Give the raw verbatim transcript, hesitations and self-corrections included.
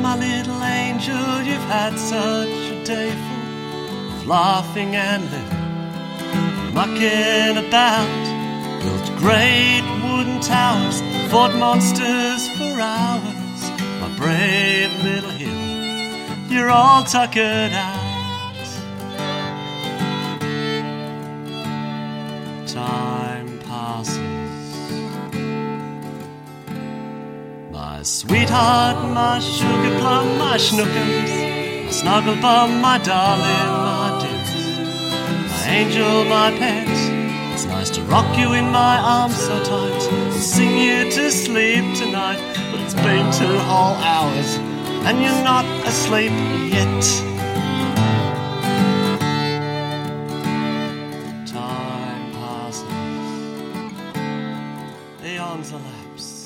my little angel, you've had such a day full of laughing and living, mucking about, built great wooden towers, fought monsters for hours. My brave little hero, you're all tuckered out. Time passes. My sweetheart, my sugar plum, my schnookums, my snuggle bum, my darling, my dearest, my angel, my pet. It's nice to rock you in my arms so tight and sing you to sleep tonight. But it's been two whole hours and you're not asleep yet. Time passes, eons elapse.